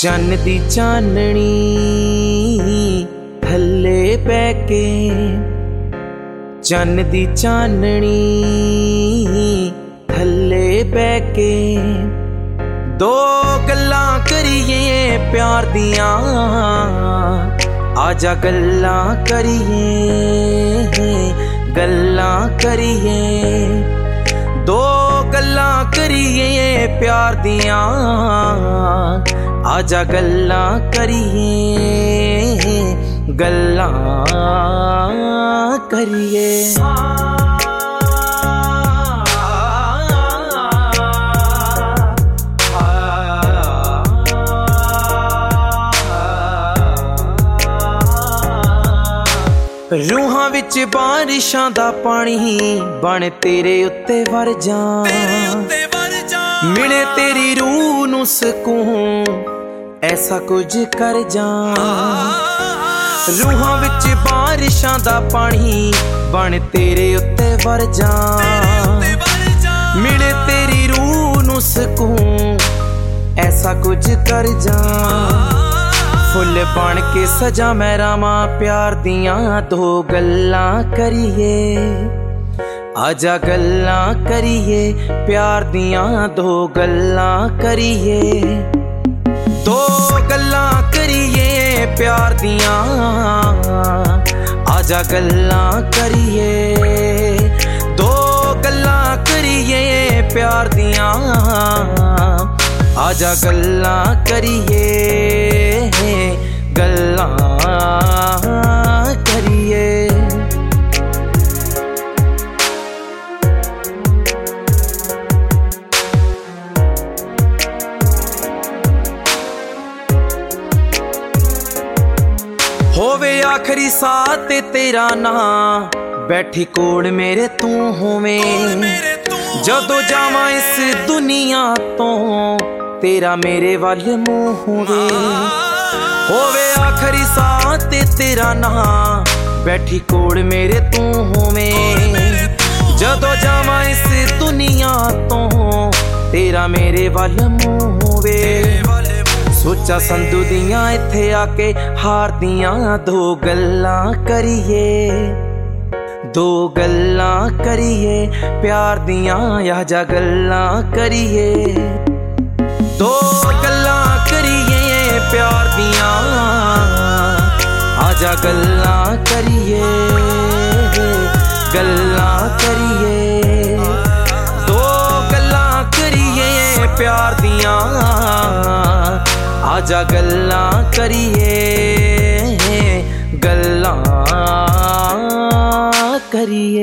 चन्न दी चाननी थल्ले पै के, चन्न दी चाननी थल्ले पै के, दो गल्लां करिए प्यार दियां, आजा गल्लां करिए, गल्लां करिए, दो गल्लां करिए प्यार दियां, आजा गल्लां करिए, गल्लां करिए। रूहां विच बारिशां दा पानी बन तेरे उत्ते वर जां, मिले तेरी रूह नूं सकून ऐसा कुछ कर जां। रूहां विच बारिशां दा पानी बन तेरे उत्ते वर जां, मिले तेरी रूह नूं सकून ऐसा कुछ कर जां। फुल बन के सजा मैं रावां प्यार दियां, दो गल्लां करिए, आजा गल्लां करिए प्यार दियां, दो गल्लां करिए, दो गल्लां करिए प्यार दियां, आजा गल्लां करिए, दो गल्लां करिए प्यार दियां, आजा गल्लां करिए, गल्लां करिए। होवे आखरी साथ ते तेरा नां, बैठी कोल मेरे तू होवें, जदों जावां इस दुनिया तो तेरा मेरे वल मुंह होवे। होवे आखरी साथ ते तेरा नां, बैठी कोल मेरे तू होवें, जदों जावां इस दुनिया तो तेरा मेरे वल मुंह होवे। सोचा संधू दियां इत्थे आके हार दियां, दो गल्लां करिए, दो गल्लां करिए प्यार दियां, आजा गल्लां करिए, दो गल्लां करिए प्यार दियां, आजा गल्लां करिए, गल्लां करिए, दो गल्लां करिए प्यार दियां, आजा गल्लां करिए, गल्लां करिए।